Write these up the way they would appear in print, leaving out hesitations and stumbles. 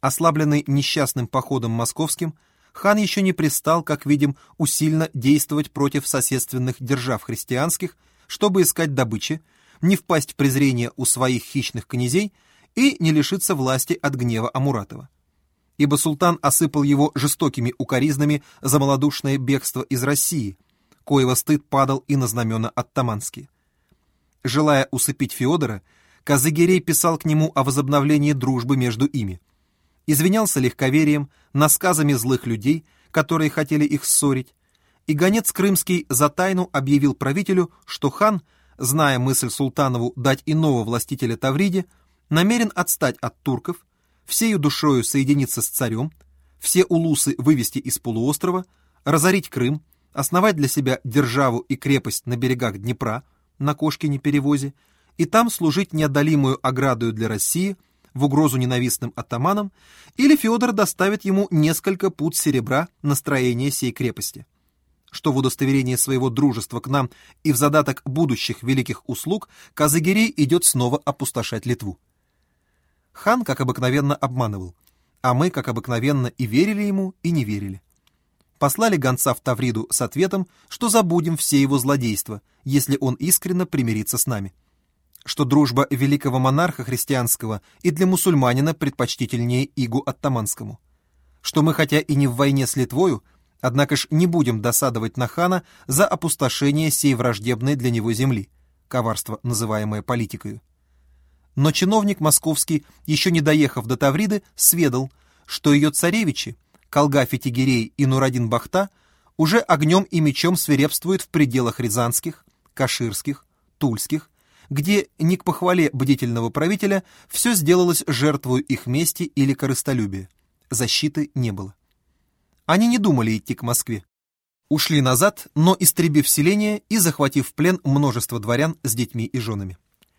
Ослабленный несчастным походом московским, хан еще не пристал, как видим, усильно действовать против соседственных держав христианских, чтобы искать добычи, не впасть в презрение у своих хищных князей и не лишиться власти от гнева Амуратова. Ибо султан осыпал его жестокими укоризнами за малодушное бегство из России, коего стыд падал и на знамена оттаманские. Желая усыпить Феодора, Казыгерей писал к нему о возобновлении дружбы между ими. Извинялся легковерием, насказами злых людей, которые хотели их ссорить, и гонец крымский за тайну объявил правителю, что хан, зная мысль султанову дать иного властителя Тавриде, намерен отстать от турков, всею душою соединиться с царем, все улусы вывести из полуострова, разорить Крым, основать для себя державу и крепость на берегах Днепра, на Кошкине-перевозе, и там служить неодолимую оградою для России, в угрозу ненавистным оттаманам, или Феодор доставит ему несколько пуд серебра на строение сей крепости, что в удостоверение своего дружества к нам и в задаток будущих великих услуг Казыгерей идет снова опустошать Литву. Хан, как обыкновенно, обманывал, а мы, как обыкновенно, и верили ему, и не верили. Послали гонца в Тавриду с ответом, что забудем все его злодейства, если он искренно примирится с нами, что дружба великого монарха христианского и для мусульманина предпочтительнее игу оттаманскому, что мы, хотя и не в войне с Литвою, однако ж не будем досадовать на хана за опустошение сей враждебной для него земли, коварство, называемое политикою. Но чиновник московский, еще не доехав до Тавриды, сведал, что ее царевичи, Калгафи Тегерей и Нурадин-Бахта, уже огнем и мечом свирепствуют в пределах рязанских, каширских, тульских, где не к похвале бдительного правителя все сделалось жертвою их мести или корыстолюбия. Защиты не было. Они не думали идти к Москве. Ушли назад, но истребив селение и захватив в плен множество дворян с детьми и женами.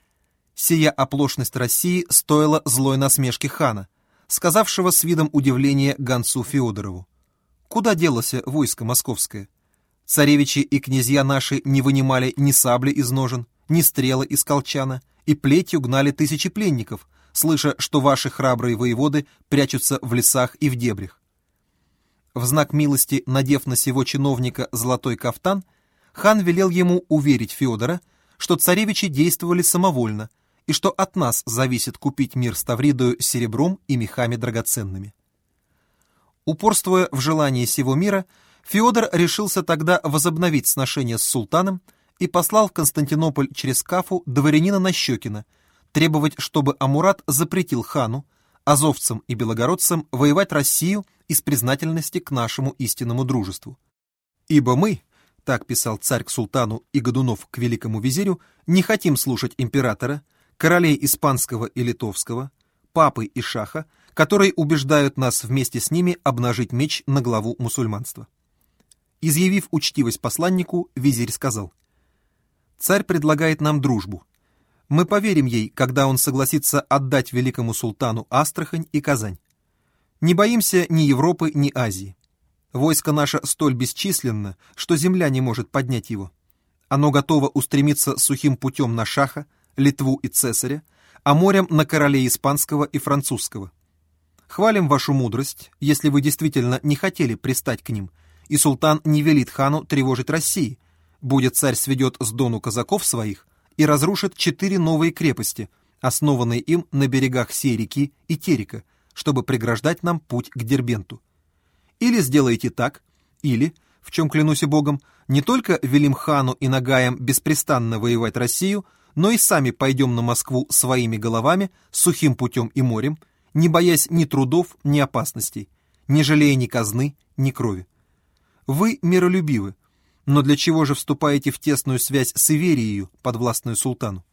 Сия оплошность России стоила злой насмешки хана, сказавшего с видом удивления гонцу Феодорову: «Куда делось войско московское? Царевичи и князья наши не вынимали ни сабли из ножен, ни стрелы из колчана, и плетью гнали тысячи пленников, слыша, что ваши храбрые воеводы прячутся в лесах и в дебрях». В знак милости, надев на сего чиновника золотой кафтан, хан велел ему уверить Феодора, что царевичи действовали самовольно, и что от нас зависит купить мир с Тавридою серебром и мехами драгоценными. Упорствуя в желании сего мира, Феодор решился тогда возобновить сношения с султаном и послал в Константинополь через Кафу дворянина Нащекина требовать, чтобы Амурат запретил хану, азовцам и белогородцам воевать Россию из признательности к нашему истинному дружеству. «Ибо мы, — так писал царь к султану и Годунов к великому визирю, — не хотим слушать императора, королей испанского и литовского, папы и шаха, которые убеждают нас вместе с ними обнажить меч на главу мусульманства». Изъявив учтивость посланнику, визирь сказал: «Царь предлагает нам дружбу. Мы поверим ей, когда он согласится отдать великому султану Астрахань и Казань. Не боимся ни Европы, ни Азии. Войско наше столь бесчисленно, что земля не может поднять его. Оно готово устремиться сухим путем на шаха, Литву и цесаря, а морем на королей испанского и французского. Хвалим вашу мудрость, если вы действительно не хотели пристать к ним, и султан не велит хану тревожить России, будет царь сведет с Дону казаков своих и разрушит 4 новые крепости, основанные им на берегах сей реки и Терека, чтобы преграждать нам путь к Дербенту. Или сделайте так, или, в чем клянусь и Богом, не только велим хану и нагаям беспрестанно воевать Россию, но и сами пойдем на Москву своими головами, сухим путем и морем, не боясь ни трудов, ни опасностей, не жалея ни казны, ни крови. Вы миролюбивы, но для чего же вступаете в тесную связь с Иверией, подвластную султану?»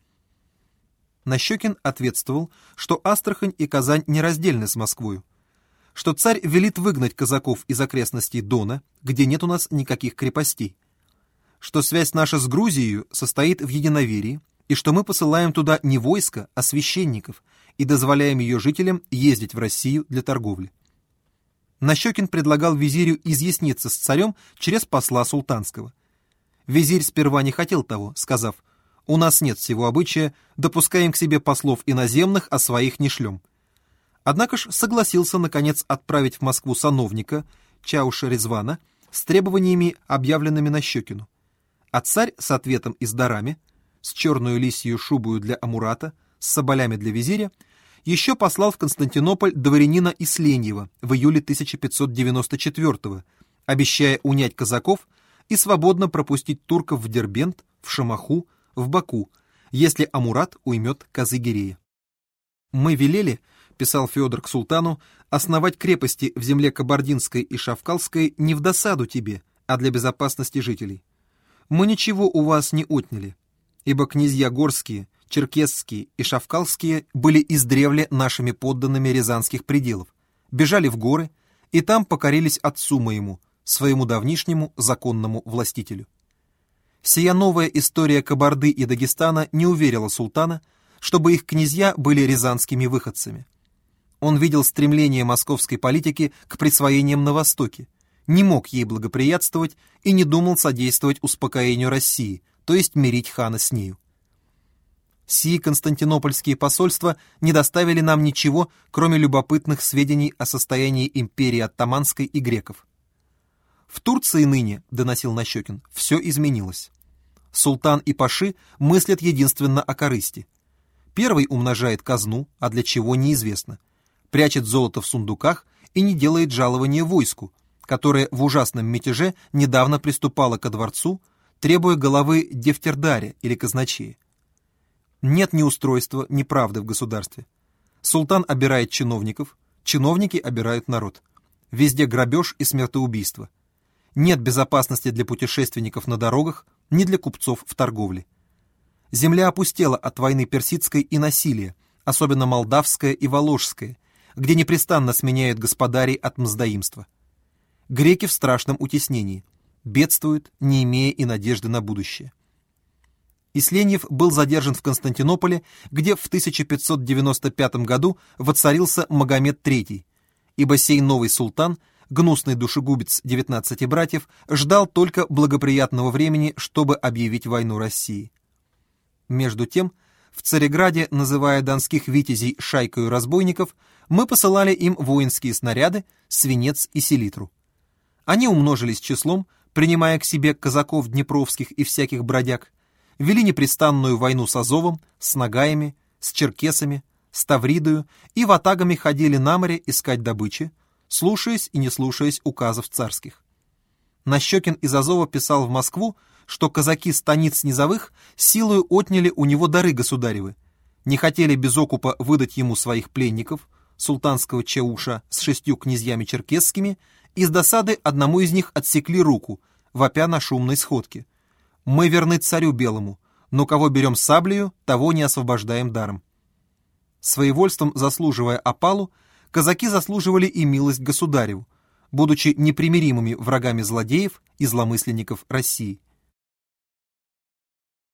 Нащекин ответствовал, что Астрахань и Казань нераздельны с Москвою, что царь велит выгнать казаков из окрестностей Дона, где нет у нас никаких крепостей, что связь наша с Грузией состоит в единоверии, и что мы посылаем туда не войско, а священников, и дозволяем ее жителям ездить в Россию для торговли. Нащекин предлагал визирю изъясниться с царем через посла султанского. Визирь сперва не хотел того, сказав: «У нас нет всего обычая, допускаем к себе послов иноземных, а своих не шлем». однако ж согласился, наконец, отправить в Москву сановника Чауша Резвана с требованиями, объявленными Нащекину. А царь с ответом и с дарами, с черную лисью шубою для Амурата, с соболями для визиря, еще послал в Константинополь дворянина Исленьева в июле 1594-го, обещая унять казаков и свободно пропустить турков в Дербент, в Шамаху, в Баку, если Амурат уймет Казы-Гирея. «Мы велели, — писал Федор к султану, — основать крепости в земле Кабардинской и Шавкалской не в досаду тебе, а для безопасности жителей. Мы ничего у вас не отняли, ибо князья горские, черкесские и шавкалские были издревле нашими подданными рязанских пределов, бежали в горы и там покорились отцу моему, своему давнишнему законному властителю. Сия новая история Кабарды и Дагестана не уверила султана, чтобы их князья были рязанскими выходцами. Он видел стремление московской политики к присвоениям на Востоке, не мог ей благоприятствовать и не думал содействовать успокоению России, то есть мирить хана с нею. Сии константинопольские посольства не доставили нам ничего, кроме любопытных сведений о состоянии империи оттоманской и греков. В Турции ныне, — доносил Нащекин, — все изменилось. Султан и паши мыслят единственно о корысти. Первый умножает казну, а для чего неизвестно, прячет золото в сундуках и не делает жалования войску, которое в ужасном мятеже недавно приступало ко дворцу, требуя головы дефтердаря или казначея. Нет ни устройства, ни правды в государстве. Султан обирает чиновников, чиновники обирают народ. Везде грабеж и смертоубийство. Нет безопасности для путешественников на дорогах, ни для купцов в торговле. Земля опустела от войны персидской и насилия, особенно молдавская и воложская, где непрестанно сменяют господарей от мздоимства. Греки в страшном утеснении, бедствуют, не имея и надежды на будущее. Исленьев был задержан в Константинополе, где в 1595 году воцарился Магомед III, ибо сей новый султан, гнусный душегубец 19 братьев, ждал только благоприятного времени, чтобы объявить войну России. Между тем, в Цареграде, называя донских витязей шайкою разбойников, мы посылали им воинские снаряды, свинец и селитру. Они умножились числом, принимая к себе казаков днепровских и всяких бродяг, вели непрестанную войну с Азовом, с нагаями, с черкесами, с Тавридою и ватагами ходили на море искать добычи, слушаясь и не слушаясь указов царских. Нащекин из Азова писал в Москву, что казаки станиц низовых силою отняли у него дары государевы, не хотели без окупа выдать ему своих пленников, султанского Чауша с 6 князьями черкесскими, и с досады одному из них отсекли руку, вопя на шумной сходке. «Мы верны царю белому, но кого берем саблею, того не освобождаем даром». Своевольством заслуживая опалу, казаки заслуживали и милость государеву, будучи непримиримыми врагами злодеев и зломысленников России.